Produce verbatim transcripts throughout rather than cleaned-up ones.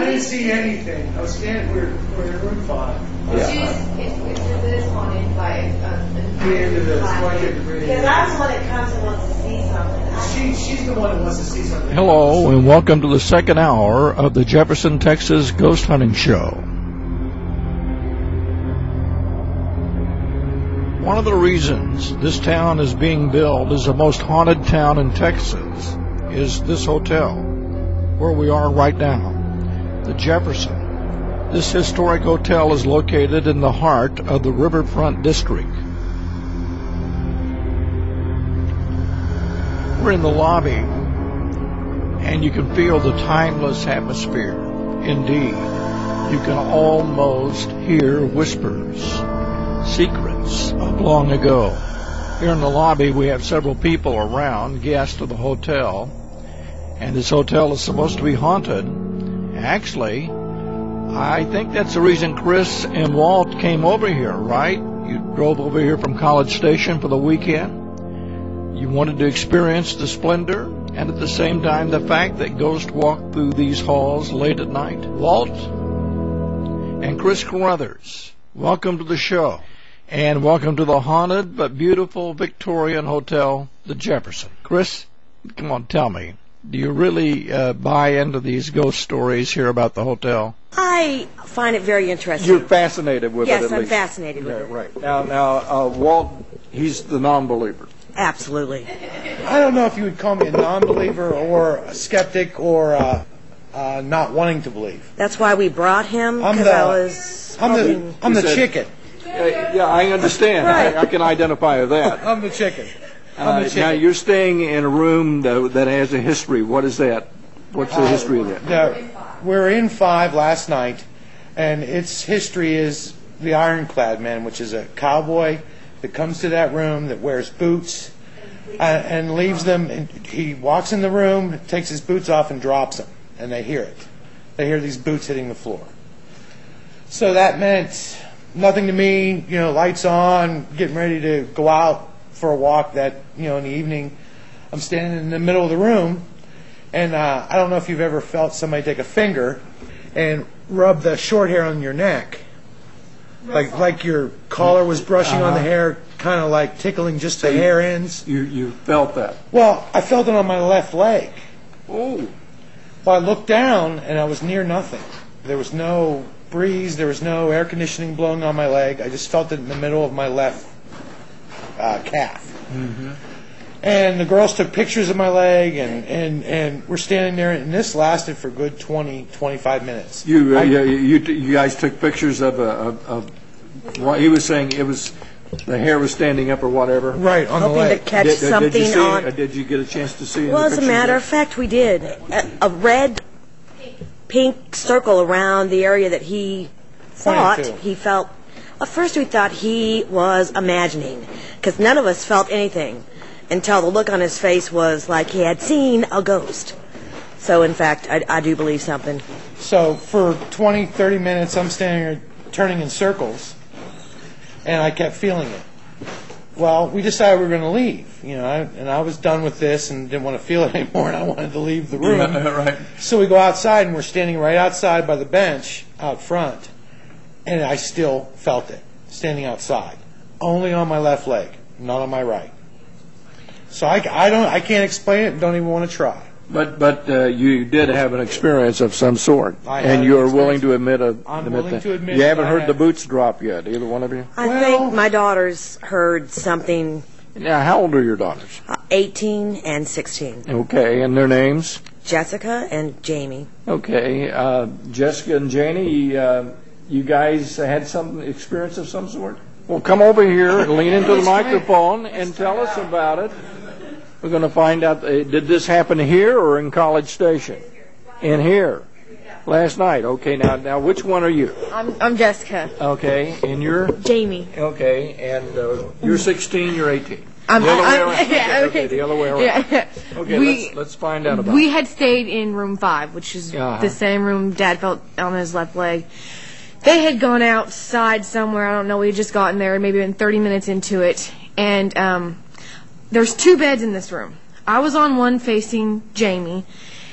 didn't see anything. I was standing, we're, we're in room five. Yeah. She's, it's, it's this haunted by uh, the end of this. Because I'm the one that comes and wants to see something. She, she's the one that wants to see something. Hello, and welcome to the second hour of the Jefferson, Texas Ghost Hunting Show. One of the reasons this town is being billed as the most haunted town in Texas is this hotel, where we are right now, the Jefferson. This historic hotel is located in the heart of the Riverfront District. We're in the lobby, and you can feel the timeless atmosphere. Indeed, you can almost hear whispers, secrets of long ago. Here in the lobby, we have several people around, guests of the hotel, and this hotel is supposed to be haunted. Actually, I think that's the reason Chris and Walt came over here, right? You drove over here from College Station for the weekend. You wanted to experience the splendor and at the same time the fact that ghosts walk through these halls late at night. Walt and Chris Carruthers, welcome to the show. And welcome to the haunted but beautiful Victorian Hotel, the Jefferson. Chris, come on, tell me, do you really uh, buy into these ghost stories here about the hotel? I find it very interesting. You're fascinated with yes, it, at I'm least. fascinated with yeah, it. Right. Now, now uh, Walt, he's the non-believer. Absolutely. I don't know if you would call me a non-believer or a skeptic or uh, uh, not wanting to believe. That's why we brought him, I'm because the, I was I'm hoping... the, I'm the said- chicken. Uh, yeah, I understand. Right. I, I can identify with that. I'm the chicken. I'm Uh, the chicken. now, you're staying in a room that, that has a history. What is that? What's the history of that? No, we're in five last night, and its history is the Ironclad Man, which is a cowboy that comes to that room, that wears boots, uh, and leaves them. And he walks in the room, takes his boots off, and drops them, and they hear it. They hear these boots hitting the floor. So that meant nothing to me. You know, lights on, getting ready to go out for a walk. That you know, in the evening, I'm standing in the middle of the room. And uh, I don't know if you've ever felt somebody take a finger and rub the short hair on your neck, like like your collar was brushing uh-huh. on the hair, kind of like tickling just so the you, hair ends. You you felt that? Well, I felt it on my left leg. Oh. Well, I looked down and I was near nothing. There was no breeze. There was no air conditioning blowing on my leg. I just felt it in the middle of my left uh, calf. Mm-hmm. And the girls took pictures of my leg, and, and, and we're standing there, and this lasted for a good twenty, twenty-five minutes. You uh, I, you, you you guys took pictures of, uh, of, of what he was saying. It was the hair was standing up or whatever. Right, on hoping the leg. to catch did, something did you see, on... uh, did you get a chance to see Well, the as a pictures matter there? of fact, we did. A, a red, pink circle around the area that he thought twenty-two. he felt... At first we thought he was imagining, because none of us felt anything until the look on his face was like he had seen a ghost. So, in fact, I, I do believe something. So for twenty, thirty minutes, I'm standing here turning in circles, and I kept feeling it. Well, we decided we were going to leave, you know, I, and I was done with this and didn't want to feel it anymore, and I wanted to leave the room. Yeah, right. So we go outside, and we're standing right outside by the bench out front, and I still felt it, standing outside, only on my left leg, not on my right. So I, I don't I can't explain it and don't even want to try. But but uh, you did have an experience of some sort, I had and an you are experience. willing to admit a, I'm admit willing that. to admit You that haven't I heard have. the boots drop yet, either one of you? I Well- think my daughters heard something, Now, how old are your daughters? uh, eighteen and sixteen. Okay, and their names? Jessica and Jamie. Okay, uh, Jessica and Janie, uh, you guys had some experience of some sort? Well, come over here and lean into the microphone and tell us about it. We're going to find out, uh, did this happen here or in College Station? In here. Last night. Okay, now now which one are you? I'm I'm Jessica. Okay, and you're? Jamie. Okay, and uh, you're sixteen, you're eighteen. I'm, The other way I'm, around. yeah, Okay, okay. the other way around. Yeah. Okay, we, let's, let's find out about We it. had stayed in room five, which is Uh-huh. the same room Dad felt on his left leg. They had gone outside somewhere. I don't know. We had just gotten there, maybe been thirty minutes into it, and um, there's two beds in this room. I was on one facing Jamie,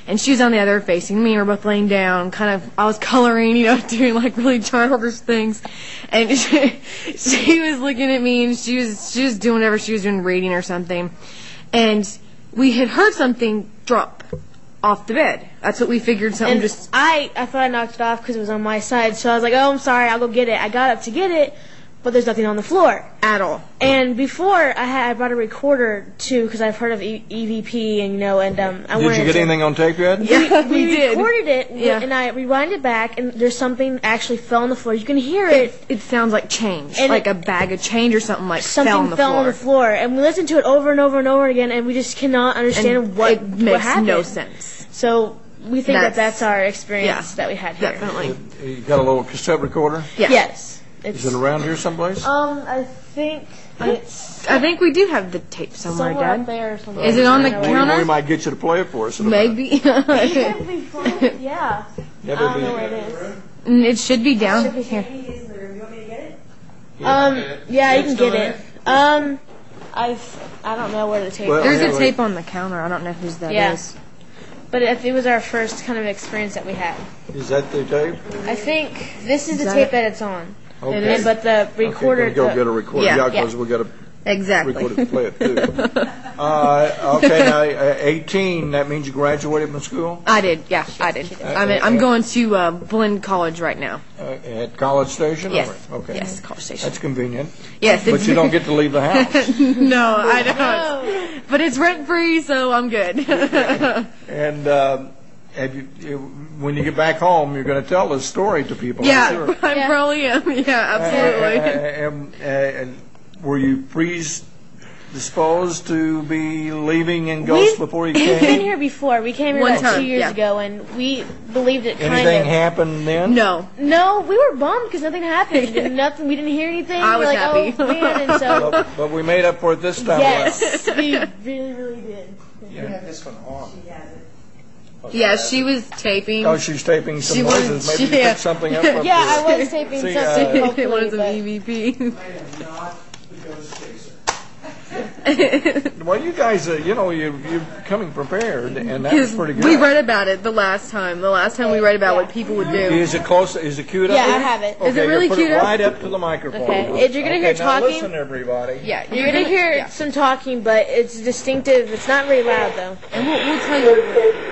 and she was on the other facing me. We were both laying down, kind of. I was coloring, you know, doing like really childish things, and she, she was looking at me, and she was she was doing whatever she was doing, reading or something, and we had heard something drop off the bed. That's what we figured. Something And just. I, I thought I knocked it off because it was on my side. So I was like, oh, I'm sorry, I'll go get it. I got up to get it, but there's nothing on the floor. At all. And before, I had I brought a recorder, too, because I've heard of e- EVP, and, you know, and um, I Did wanted you get to, anything on tape yet? Yeah, we, we did. recorded it, Yeah. and I rewind it back, and there's something actually fell on the floor. You can hear it. It, it sounds like change, And like it- a bag of change or something like Something fell on the fell floor. on the floor, and we listened to it over and over and over again, and we just cannot understand And what it what makes happened. no sense. So we think That's- that that's our experience yeah, that we had here. Definitely. You got a little cassette recorder? Yeah. Yes. It's, Is it around here someplace? Um, I think it's I think we do have the tape somewhere, somewhere up Dad. there or something. Is it on the I don't know we, where. counter? we might get you to play it for us. in a Maybe. It could be fun. Yeah. minute. I don't know where it is. Mm, it should be down Should be here. Um, yeah, you can get it. Um, I've I don't know where the tape Well, is. There's a anyway. tape on the counter. I don't know whose that is. Yeah. But it, it was our first kind of experience that we had. Is that the tape? I think this is, Is the that tape it? that it's on. Okay. And, but the recorder. Okay, go the- get a recorder. Yeah. Yeah, because we got a Exactly. recorder to play it too. uh, okay, now uh, eighteen. That means you graduated from school I did. Yeah, I did. I'm in, I'm going to uh, Blinn College right now. uh, at College Station. Yes. Or- Okay. Yes, College Station. That's convenient. Yes, But it's you don't get to leave the house. no, I don't. But it's rent free, so I'm good. And um, have you, you, when you get back home, you're going to tell this story to people. I'm yeah, sure. I Yeah. probably am. Yeah, absolutely. Uh, um, uh, and were you predisposed to be leaving in Ghost We've before you We've been came? here before. We came here One about time, two years yeah. ago, and we believed it kind Anything of. happened then? No. No, we were bummed because nothing happened. And nothing. We didn't hear anything. I We're was like, happy. Oh, man, and so But, but we made up for it this time. yes, we really, really did. You have this one on. Yeah, she was taping. Oh, she's taping some She was- noises. Maybe she- you yeah. picked something up. up Yeah, there. I was taping See, something. uh, hopefully, It was an but- E V P. I am not the ghost chaser. Well, you guys, uh, you know, you you're coming prepared, and that was Because pretty good. we read about it the last time. The last time we read about what people would do. Is it close? Is it queued up? Yeah, I there? have it. Okay, Is it really you put queued it up? right up to the microphone. Okay, if you're gonna Okay, hear now talking- listen, everybody. Yeah, You're gonna hear yeah. some talking, but it's distinctive. It's not very loud though. And we'll, we'll tell you.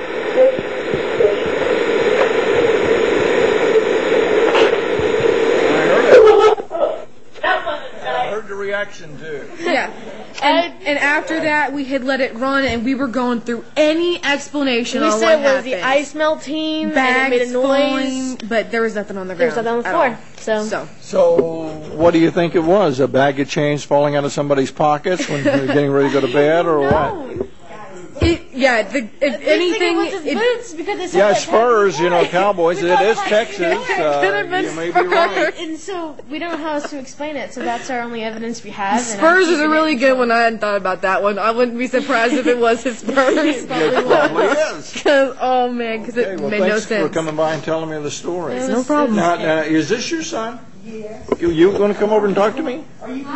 I heard the reaction too. Yeah. And, and after that, we had let it run, and we were going through any explanation We on said what it was the happened. ice melting, Bags and it made a noise. falling, but there was nothing on the ground. There's nothing on the at floor. all. So, So, So, what do you think it was? A bag of chains falling out of somebody's pockets when they're getting ready to go to bed, or what? it, yeah, the, if anything, it was his it- boots because they said Yeah, that Spurs, you know, Cowboys. We It thought is like- Texas. Uh, could've been you may be right. And so we don't know how else to explain it. So that's our only evidence we have. and I'm Spurs is a keeping really it. good one. I hadn't thought about that one. I wouldn't be surprised if it was his Spurs. It probably is. Cause, oh man, because it Okay, well, made no thanks sense. for coming by and telling me the story. It No was- problem. Now, now, is this your son? Yeah. You, you going to come over and talk to me?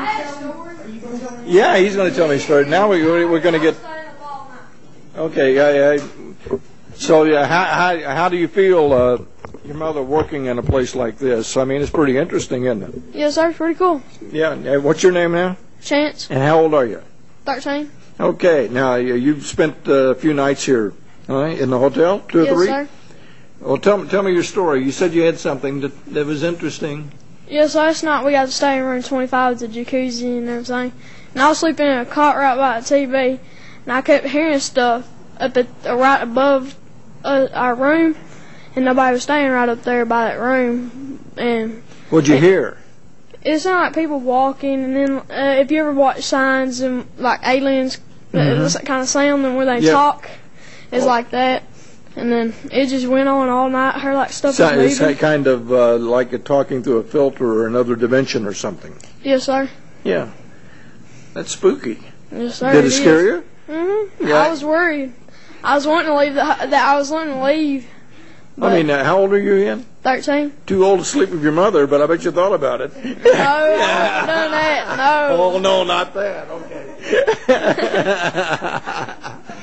Yeah, he's going to tell me a story. Now we, we're going to get. Okay. Yeah. Yeah. So, yeah, how how how do you feel? Uh, your mother working in a place like this? I mean, it's pretty interesting, isn't it? Yes, sir. Pretty cool. Yeah. uh, What's your name now? Chance, And how old are you? thirteen. Okay. Now you- you've spent uh, a few nights here, all right, in the hotel, two or Yes, three. sir. Well, tell me tell me your story. You said you had something that that was interesting. Yes, last night we got to stay in room twenty-five with the jacuzzi and everything. And I was sleeping in a cot right by the T V, and I kept hearing stuff up at uh, right above uh, our room, and nobody was staying right up there by that room. And What'd you hear? it sounded like people walking. And then uh, if you ever watch Signs and like aliens, mm-hmm. it's that kind of sound and where they Yep. talk, it's like that. And then it just went on all night. I heard like stuff So, was it's moving. kind of uh, like a talking through a filter or another dimension or something. Yes, sir. Yeah, that's spooky. Yes, sir. Did it scare you? Mm-hmm. Yeah. I was worried. I was wanting to leave. The, that I was wanting to leave. I mean, uh, how old are you again? Thirteen. Too old to sleep with your mother, but I bet you thought about it. No, I haven't done that. No. Oh no, not that. Okay.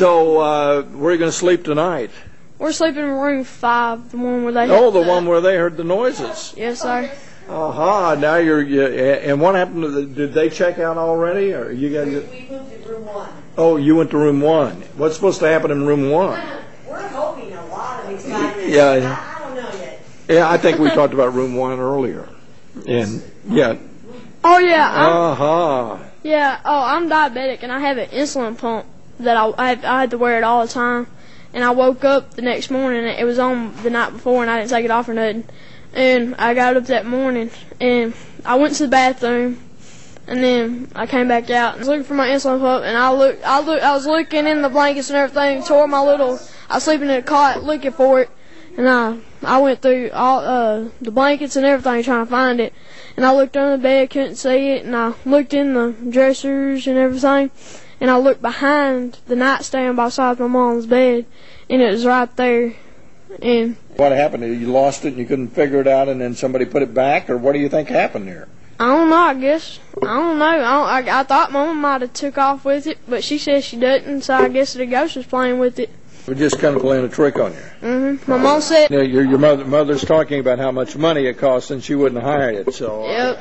So, uh, where are you going to sleep tonight? We're sleeping in room five, the one where they. Oh, the one where they heard the noises. Yes, sir. Aha! Now you're. You, and what happened to the? Did they check out already, or you got? We moved to room one. Oh, you went to room one. What's supposed to happen in room one? We're hoping a lot of excitement. Yeah. I, I don't know yet. Yeah, I think we talked about room one earlier. And yeah. Oh yeah. I'm, Uh-huh. yeah. Oh, I'm diabetic and I have an insulin pump that I I, I had to wear it all the time. And I woke up the next morning. It was on the night before, and I didn't take it off or nothing. And I got up that morning and I went to the bathroom. And then I came back out and was looking for my insulin pump, and I look, I look, I was looking in the blankets and everything, tore my little. I was sleeping in a cot looking for it, and I, I went through all uh, the blankets and everything trying to find it. And I looked under the bed, couldn't see it, and I looked in the dressers and everything, and I looked behind the nightstand beside my mom's bed, and it was right there. And what happened? You lost it and you couldn't figure it out, and then somebody put it back, or what do you think happened there? I don't know, I guess. I don't know. I, don't, I, I thought Mama might have took off with it, but she says she doesn't, so I guess the ghost was playing with it. We're just kind of playing a trick on you. Mm-hmm. My mom said... You know, your your mother, mother's talking about how much money it costs, and she wouldn't hire it, so... Yep.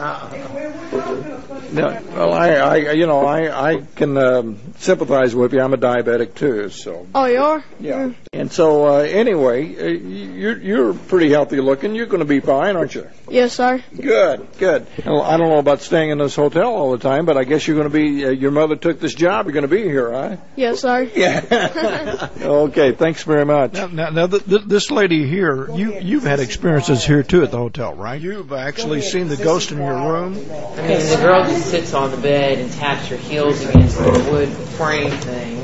No, well, I, I, you know, I, I can um, sympathize with you. I'm a diabetic too, so. Oh, you are? Yeah. Mm. And so, uh, anyway, uh, you're you're pretty healthy looking. You're going to be fine, aren't you? Yes, sir. Good, good. Well, I don't know about staying in this hotel all the time, but I guess you're going to be. Uh, your mother took this job. You're going to be here, huh? Yes, sir. Yeah. Okay. Thanks very much. Now, now, now th- th- this lady here, you you've had experiences here too at the hotel, right? You've actually seen the ghost in your room. I mean, the girl just sits on the bed and taps her heels against the wood frame thing,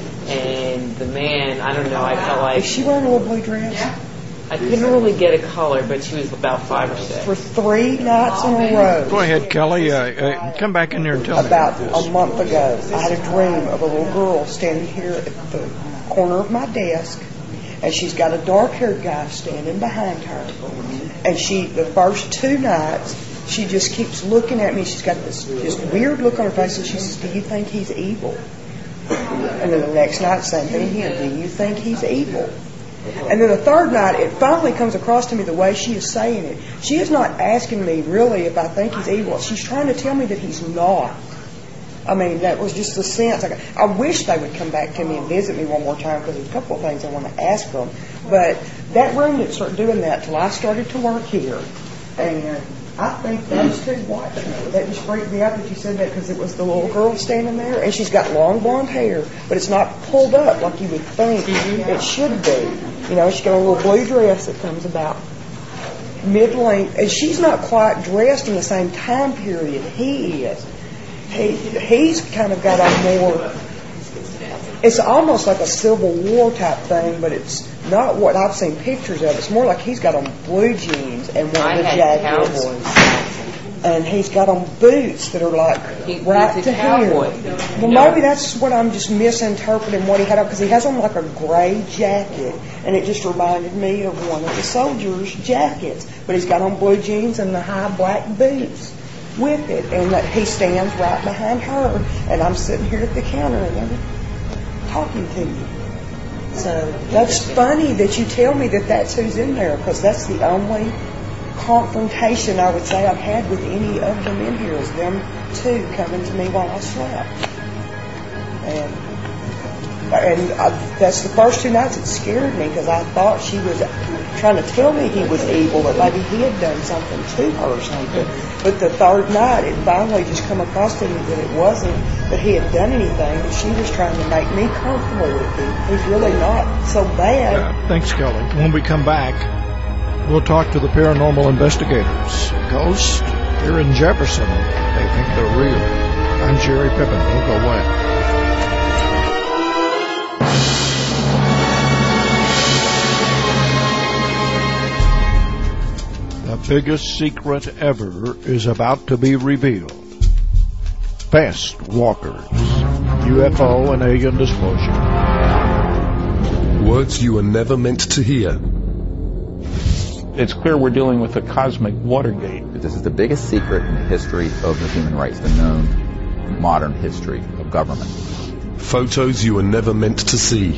and the man, I don't know, I felt like... Is she wearing a little blue dress? I couldn't really get a color, but she was about five or six. For three nights in a row. Go ahead, Kelly. Uh, uh, come back in there and tell about me about this. A month ago, I had a dream of a little girl standing here at the corner of my desk, and she's got a dark-haired guy standing behind her. And she, the first two nights, she just keeps looking at me. She's got this just weird look on her face, and she says, "Do you think he's evil?" And then the next night, same thing again. "Do you think he's evil?" And then the third night, it finally comes across to me the way she is saying it. She is not asking me really if I think he's evil. She's trying to tell me that he's not. I mean, that was just the sense. I, got. I wish they would come back to me and visit me one more time, because there's a couple of things I want to ask them. But that room didn't start doing that till I started to work here. And I think those two watched me. That just freaked me out that you said that, because it was the little girl standing there, and she's got long blonde hair, but it's not pulled up like you would think it should be. You know, she's got a little blue dress that comes about mid-length, and she's not quite dressed in the same time period he is. He he's kind of got a more. It's almost like a Civil War type thing, but it's not what I've seen pictures of. It's more like he's got on blue jeans and one of the jackets. Cowboys. And he's got on boots that are like he, right to here. Well, no. Maybe that's what I'm just misinterpreting what he had on, because he has on like a gray jacket, and it just reminded me of one of the soldiers' jackets. But he's got on blue jeans and the high black boots with it, and that he stands right behind her, and I'm sitting here at the counter, and I'm talking to you. So that's funny that you tell me that that's who's in there, because that's the only confrontation I would say I've had with any of them in here, is them two coming to me while I slept. And and I, that's the first two nights it scared me, because I thought she was trying to tell me he was evil, that maybe he had done something to her or something. But the third night, it finally just come across to me that it wasn't that he had done anything, that she was trying to make me comfortable with him. He's really not so bad. Yeah, thanks, Kelly. When we come back, we'll talk to the paranormal investigators. Ghosts here in Jefferson, they think they're real. I'm Jerry Pippin. Don't go away. The biggest secret ever is about to be revealed. Fast walkers, U F O and alien disclosure. Words you were never meant to hear. It's clear we're dealing with a cosmic Watergate. This is the biggest secret in the history of the human race, the known modern history of government. Photos you were never meant to see.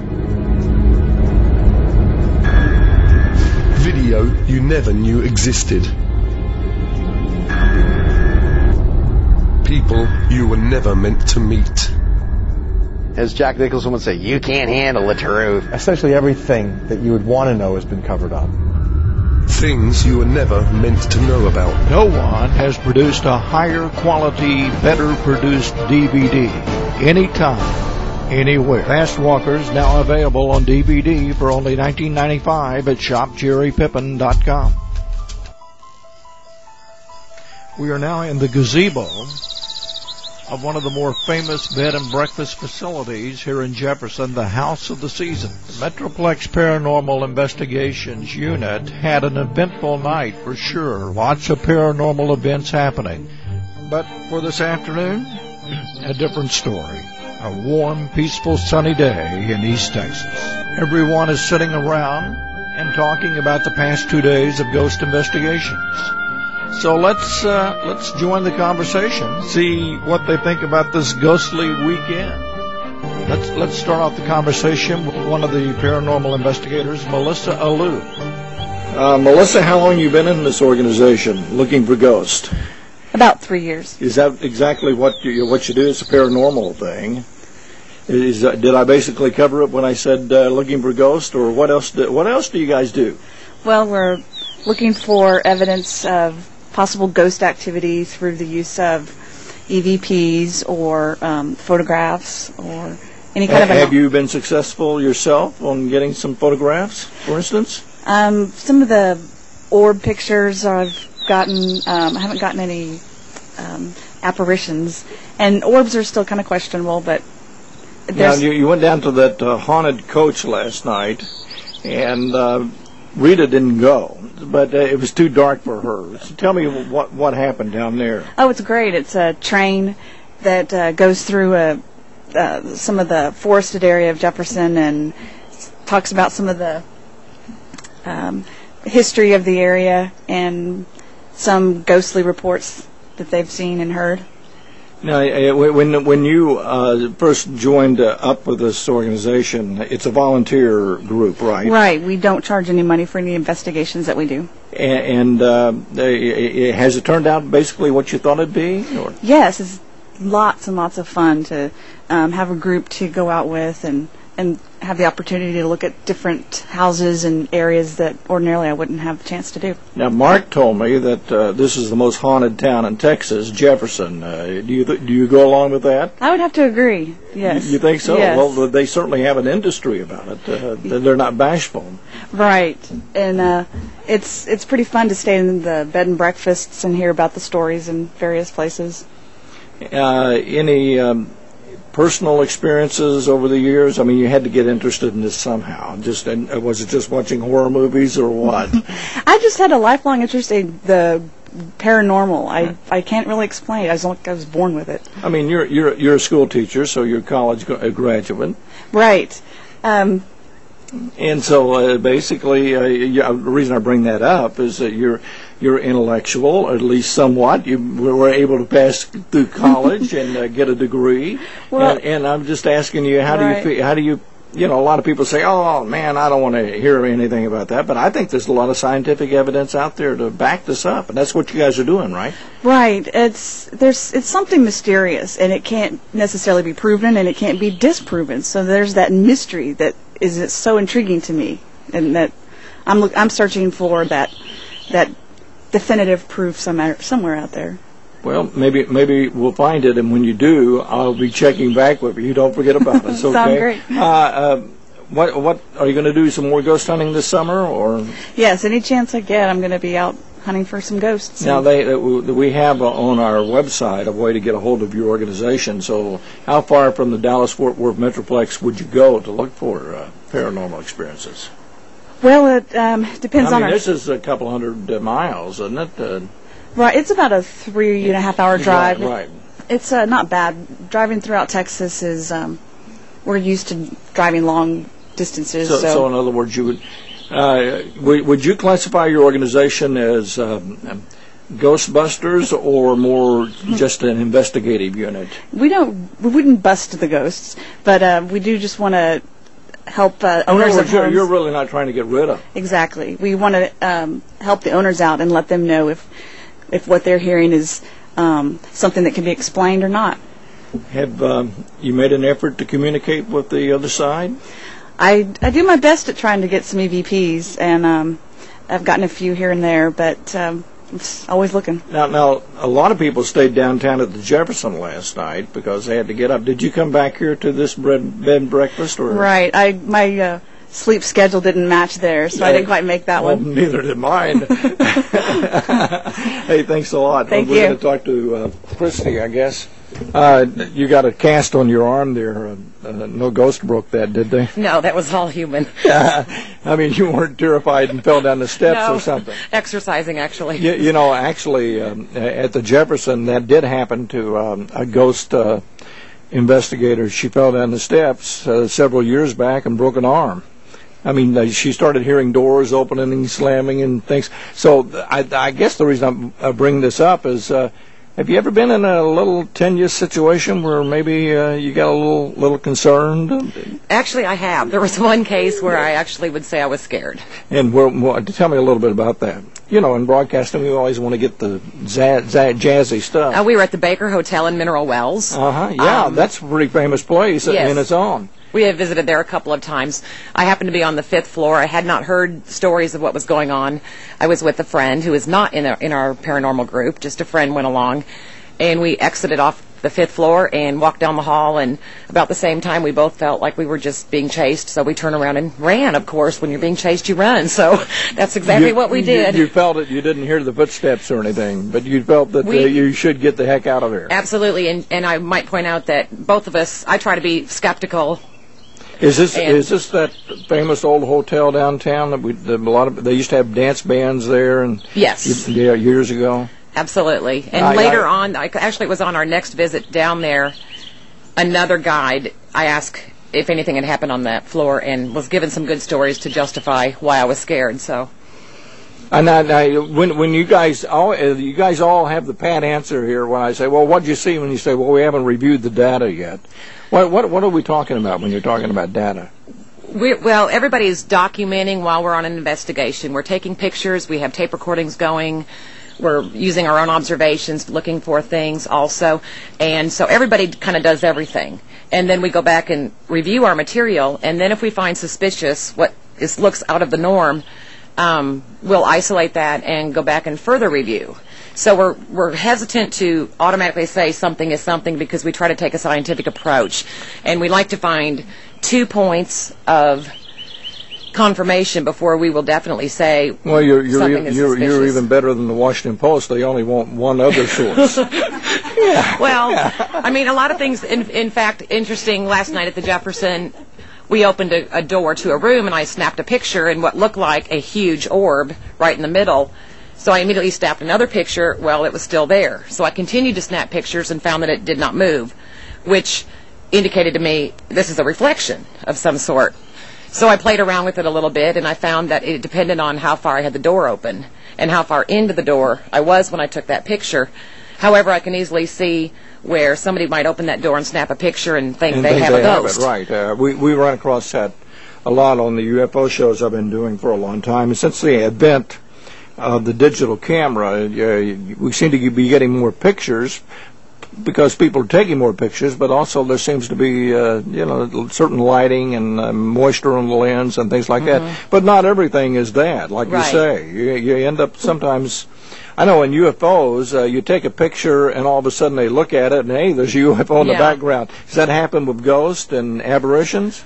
Video you never knew existed. People you were never meant to meet. As Jack Nicholson would say, you can't handle the truth. Essentially everything that you would want to know has been covered up. Things you were never meant to know about. No one has produced a higher quality, better produced D V D. Anytime, anywhere. Fast Walkers now available on D V D for only nineteen ninety-five dollars at shop jerry pippin dot com. We are now in the gazebo of one of the more famous bed and breakfast facilities here in Jefferson, the House of the Seasons. The Metroplex Paranormal Investigations Unit had an eventful night for sure. Lots of paranormal events happening. But for this afternoon, a different story. A warm, peaceful, sunny day in East Texas. Everyone is sitting around and talking about the past two days of ghost investigations. So let's uh, let's join the conversation, see what they think about this ghostly weekend. Let's let's start off the conversation with one of the paranormal investigators, Melissa Alou. Uh, Melissa, how long have you been in this organization, Looking for Ghosts? About three years. Is that exactly what you what you do? It's a paranormal thing. Is uh, did I basically cover it when I said uh, Looking for Ghosts, or what else? Do, what else do you guys do? Well, we're looking for evidence of possible ghost activity through the use of E V Ps or um, photographs or any kind ha- of... A have you been successful yourself on getting some photographs, for instance? Um, some of the orb pictures I've gotten, um, I haven't gotten any um, apparitions. And orbs are still kind of questionable, but... Now, you, you went down to that uh, haunted coach last night, and uh, Rita didn't go, but uh, it was too dark for her. So tell me what what happened down there. Oh, it's great. It's a train that uh, goes through a, uh, some of the forested area of Jefferson and talks about some of the um, history of the area and some ghostly reports that they've seen and heard. Now, when when you uh, first joined uh, up with this organization, it's a volunteer group, right? Right. We don't charge any money for any investigations that we do. And, and uh, has it turned out basically what you thought it'd be? Or? Yes, it's lots and lots of fun to um, have a group to go out with and, and have the opportunity to look at different houses and areas that ordinarily I wouldn't have a chance to do. Now, Mark told me that uh, this is the most haunted town in Texas, Jefferson. Uh, do you th- do you go along with that? I would have to agree. Yes. You think so? Yes. Well, they certainly have an industry about it. Uh, they're not bashful. Right, and uh, it's it's pretty fun to stay in the bed and breakfasts and hear about the stories in various places. Uh, any um, personal experiences over the years? I mean, you had to get interested in this somehow. Just and was it just watching horror movies or what? I just had a lifelong interest in the paranormal. I I can't really explain it. I was like I was born with it. I mean, you're you're you're a school teacher, so you're a college graduate. Right. Um, And so, uh, basically, uh, yeah, the reason I bring that up is that you're you're intellectual, or at least somewhat. You were able to pass through college and uh, get a degree. Well, and, and I'm just asking you, how right. do you feel? How do you? You know, a lot of people say, "Oh, man, I don't want to hear anything about that." But I think there's a lot of scientific evidence out there to back this up, and that's what you guys are doing, right? Right. It's there's it's something mysterious, and it can't necessarily be proven, and it can't be disproven. So there's that mystery that is it's so intriguing to me, and that I'm look, I'm searching for that that definitive proof somewhere somewhere out there. Well, maybe maybe we'll find it, and when you do, I'll be checking back with you. Don't forget about us, okay? Sounds great. Uh, uh, what what are you going to do? Some more ghost hunting this summer, or? Yes, any chance I get, I'm going to be out hunting for some ghosts. Now, they uh, we have on our website a way to get a hold of your organization. So, how far from the Dallas-Fort Worth Metroplex would you go to look for uh, paranormal experiences? Well, it um, depends I on mean, our... this is a couple hundred uh, miles, isn't it? Uh, Right, it's about a three and a half hour drive. Right. right. It's uh, not bad. Driving throughout Texas is, um, we're used to driving long distances. So, so. so in other words, you would, uh, would, would you classify your organization as um, Ghostbusters or more just an investigative unit? We don't. We wouldn't bust the ghosts, but uh, we do just want to help uh, In other owners of words, you're, homes. you're really not trying to get rid of them. Exactly. We want to um, help the owners out and let them know if if what they're hearing is um, something that can be explained or not. Have um, you made an effort to communicate with the other side? I, I do my best at trying to get some E V Ps, and um, I've gotten a few here and there, but um, I'm s- always looking. Now, now, a lot of people stayed downtown at the Jefferson last night because they had to get up. Did you come back here to this bread, bed and breakfast? Or? Right. I my uh, sleep schedule didn't match there, so I didn't quite make that well, one. Neither did mine. Hey, thanks a lot. Thank We're you. going to talk to uh, Christy, I guess. Uh, you got a cast on your arm there. Uh, uh, no ghost broke that, did they? No, that was all human. I mean, you weren't terrified and fell down the steps No, or something. exercising, actually. You, you know, actually, um, at the Jefferson, that did happen to um, a ghost uh, investigator. She fell down the steps uh, several years back and broke an arm. I mean, uh, she started hearing doors opening and slamming and things. So I, I guess the reason I bring this up is, uh, have you ever been in a little tenuous situation where maybe uh, you got a little little concerned? Actually, I have. There was one case where I actually would say I was scared. And where, where, tell me a little bit about that. You know, in broadcasting, we always want to get the za- za- jazzy stuff. Uh, we were at the Baker Hotel in Mineral Wells. Uh-huh, yeah, Um, that's a pretty famous place yes. in its own. We have visited there a couple of times. I happened to be on the fifth floor. I had not heard stories of what was going on. I was with a friend who is not in, a, in our paranormal group. Just a friend went along. And we exited off the fifth floor and walked down the hall. And about the same time, we both felt like we were just being chased. So we turned around and ran, of course. When you're being chased, you run. So that's exactly You- what we you- did. You, felt it. You didn't hear the footsteps or anything, but you felt that We- uh, you should get the heck out of there. Absolutely. And, and I might point out that both of us, I try to be skeptical. Is this And- is this that famous old hotel downtown that we that a lot of they used to have dance bands there and Yes. yeah years ago. Absolutely. And I- later I- on, I, actually it was on our next visit down there, another guide, I asked if anything had happened on that floor and was given some good stories to justify why I was scared. So And I, I, when when you guys all uh, you guys all have the pat answer here when I say, well, what did you see? When you say, well, we haven't reviewed the data yet. What what what are we talking about when you're talking about data? we well, everybody's documenting while we're on an investigation. We're taking pictures. We have tape recordings going. We're using our own observations, looking for things also. And so everybody kind of does everything. And then we go back and review our material. And then if we find suspicious, what is, looks out of the norm, um, we'll isolate that and go back and further review. So we're we're hesitant to automatically say something is something because we try to take a scientific approach. And we like to find two points of confirmation before we will definitely say Well, you're you're something e- is you're, you're suspicious. even better than the Washington Post. They only want one other source. Well, I mean, a lot of things, in, in fact, interesting. Last night at the Jefferson, we opened a, a door to a room, and I snapped a picture in what looked like a huge orb right in the middle. So I immediately snapped another picture. Well, it was still there. So I continued to snap pictures and found that it did not move, which indicated to me this is a reflection of some sort. So I played around with it a little bit, and I found that it depended on how far I had the door open and how far into the door I was when I took that picture. However, I can easily see where somebody might open that door and snap a picture and think and they think have they a ghost. Have it, right. Uh, we, we run across that a lot on the U F O shows I've been doing for a long time. And since the advent of the digital camera, uh, we seem to be getting more pictures because people are taking more pictures, but also there seems to be, uh, you know, certain lighting and uh, moisture on the lens and things like Mm-hmm. that. But not everything is that, like Right. you say. You, you end up sometimes... I know in U F Os, uh, you take a picture and all of a sudden they look at it and, hey, there's a U F O in Yeah. the background. Does that happen with ghosts and aberrations?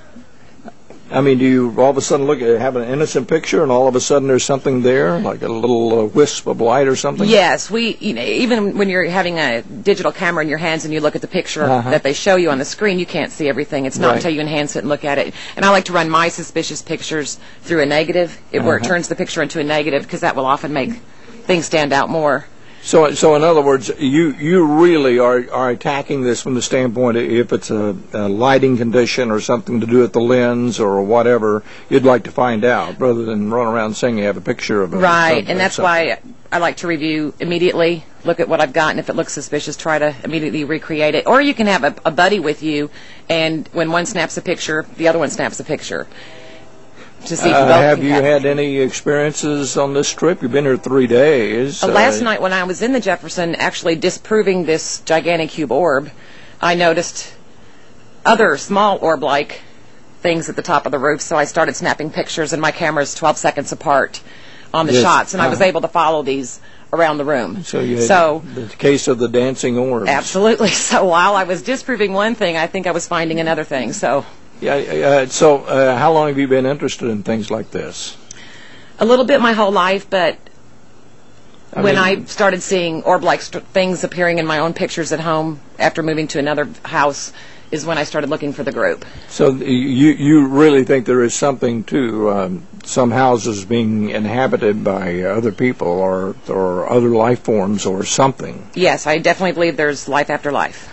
I mean, do you all of a sudden look at have an innocent picture and all of a sudden there's something there, like a little uh, wisp of light or something? Yes, we you know, even when you're having a digital camera in your hands and you look at the picture Uh-huh. that they show you on the screen, you can't see everything. It's not Right. until you enhance it and look at it. And I like to run my suspicious pictures through a negative, it, where it Uh-huh. turns the picture into a negative, because that will often make things stand out more. So, so in other words, you you really are are attacking this from the standpoint of if it's a, a lighting condition or something to do with the lens or whatever, you'd like to find out rather than run around saying you have a picture of it. Right, and that's why I like to review immediately, look at what I've got, and if it looks suspicious, try to immediately recreate it. Or you can have a, a buddy with you, and when one snaps a picture, the other one snaps a picture. To see if uh, you both have can you have had any experiences on this trip? You've been here three days. Uh, last night when I was in the Jefferson, actually disproving this gigantic cube orb, I noticed other small orb-like things at the top of the roof, so I started snapping pictures, and my camera's twelve seconds apart on the Yes. shots, and I was Uh-huh. able to follow these around the room. So you had So- the case of the dancing orbs. Absolutely. So while I was disproving one thing, I think I was finding another thing. So Yeah. Uh, so uh, how long have you been interested in things like this? a little bit my whole life, but I when mean- I started seeing orb-like st- things appearing in my own pictures at home after moving to another house is when I started looking for the group. So you you really think there is something to um, some houses being inhabited by other people or or other life forms or something? Yes, I definitely believe there's life after life.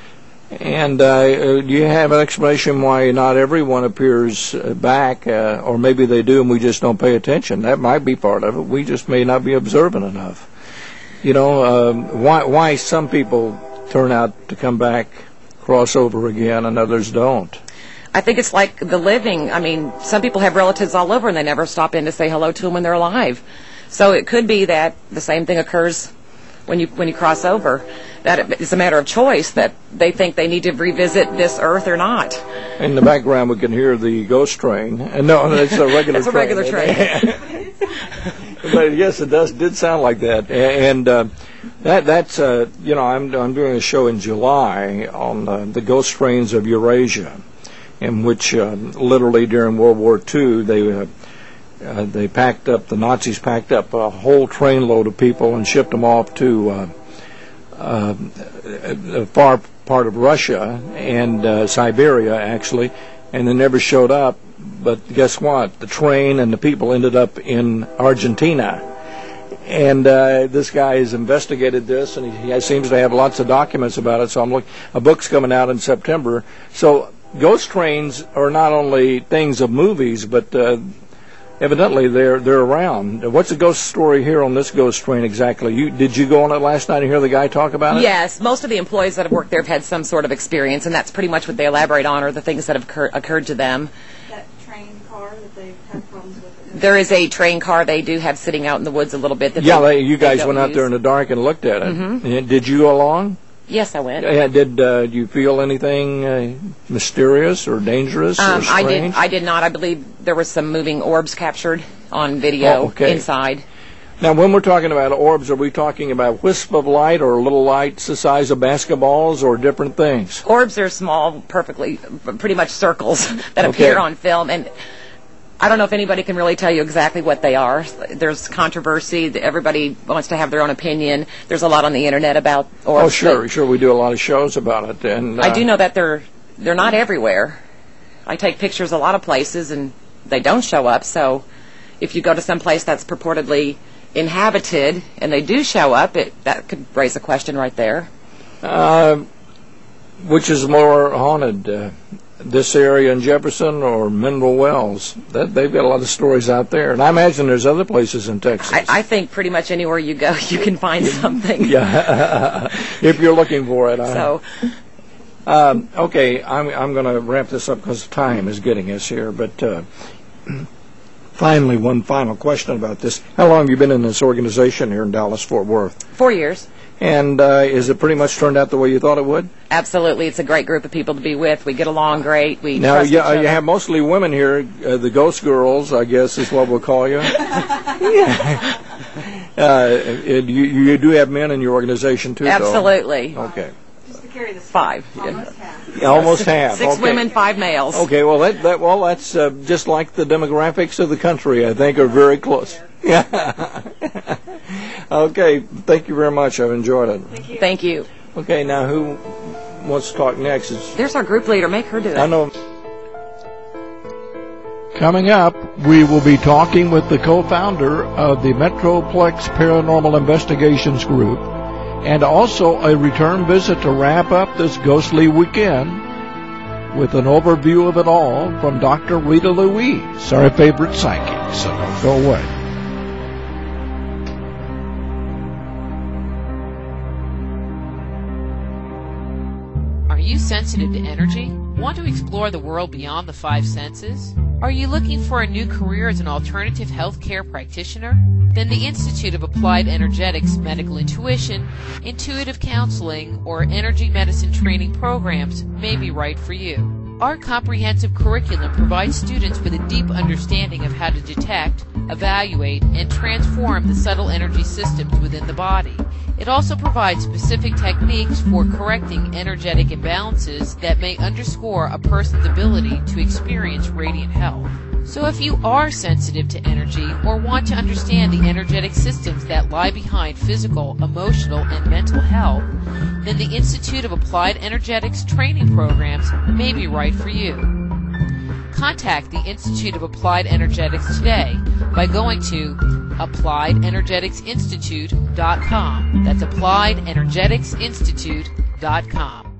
And uh, uh, do you have an explanation why not everyone appears uh, back, uh, or maybe they do and we just don't pay attention? That might be part of it. We just may not be observant enough. You know, um, why why some people turn out to come back, cross over again, and others don't? I think it's like the living. I mean, some people have relatives all over and they never stop in to say hello to them when they're alive. So it could be that the same thing occurs when you when you cross over. That it's a matter of choice that they think they need to revisit this earth or not. In the background, we can hear the ghost train. Uh, no, it's a regular It's a train. regular train. But yes, it does did sound like that. A- And uh, that that's uh, you know I'm I'm doing a show in July on uh, the ghost trains of Eurasia, in which uh, literally during World War Two they. Uh, Uh, they packed up, the Nazis packed up a whole trainload of people and shipped them off to uh, uh, a far part of Russia and uh, Siberia, actually, and they never showed up. But guess what? The train and the people ended up in Argentina. And uh, this guy has investigated this, and he, he seems to have lots of documents about it. So I'm look, a book's coming out in September. So ghost trains are not only things of movies, but uh, evidently they're they're around. What's the ghost story here on this ghost train exactly? You did you go on it last night and hear the guy talk about it? Yes, most of the employees that have worked there have had some sort of experience, and that's pretty much what they elaborate on, or the things that have occur- occurred to them. That train car that they've had problems with. There is a train car they do have sitting out in the woods a little bit. That Yeah, they, they, you they guys don't went out use. there in the dark and looked at it. Mhm. And did you go along? Yes, I went. Yeah, did uh, you feel anything uh, mysterious or dangerous or Um, I did. strange? I did not. I believe there was some moving orbs captured on video Oh, okay. inside. Now, when we're talking about orbs, are we talking about wisp of light or little lights the size of basketballs or different things? Orbs are small, perfectly, pretty much circles that Okay. appear on film, and I don't know if anybody can really tell you exactly what they are. There's controversy. Everybody wants to have their own opinion. There's a lot on the internet about orbs. Oh, sure, but sure. We do a lot of shows about it. And uh, I do know that they're they're not everywhere. I take pictures a lot of places, and they don't show up. So if you go to some place that's purportedly inhabited and they do show up, it that could raise a question right there. Uh, which is more haunted, uh, this area in Jefferson or Mineral Wells? That they've got a lot of stories out there, and I imagine there's other places in Texas. I, I think pretty much anywhere you go, you can find something. Yeah, if you're looking for it. I- So, Um, okay, I'm I'm going to wrap this up because time is getting us here. But uh, finally, one final question about this: how long have you been in this organization here in Dallas-Fort Worth? four years. And uh, is it pretty much turned out the way you thought it would? Absolutely, it's a great group of people to be with. We get along great. We Now, trust you, each other. you have mostly women here. Uh, the Ghost Girls, I guess, is what we'll call you. uh, it, you. You do have men in your organization too, though? Absolutely. Okay. Five. Yeah, almost half. Six Okay. women, five males. Okay, well, that, that well, that's uh, just like the demographics of the country. I think are very close. Yeah. Okay, thank you very much. I've enjoyed it. Thank you. Thank you. Okay, now who wants to talk next? It's, There's our group leader. Make her do it. I know. Coming up, we will be talking with the co-founder of the Metroplex Paranormal Investigations Group, and also a return visit to wrap up this ghostly weekend with an overview of it all from Doctor Rita Louise, our favorite psychic. So don't go away. Are you sensitive to energy? Want to explore the world beyond the five senses? Are you looking for a new career as an alternative healthcare practitioner? Then the Institute of Applied Energetics Medical Intuition, Intuitive Counseling, or Energy Medicine training programs may be right for you. Our comprehensive curriculum provides students with a deep understanding of how to detect, evaluate, and transform the subtle energy systems within the body. It also provides specific techniques for correcting energetic imbalances that may underscore a person's ability to experience radiant health. So if you are sensitive to energy or want to understand the energetic systems that lie behind physical, emotional, and mental health, then the Institute of Applied Energetics training programs may be right for you. Contact the Institute of Applied Energetics today by going to applied energetics institute dot com. That's applied energetics institute dot com.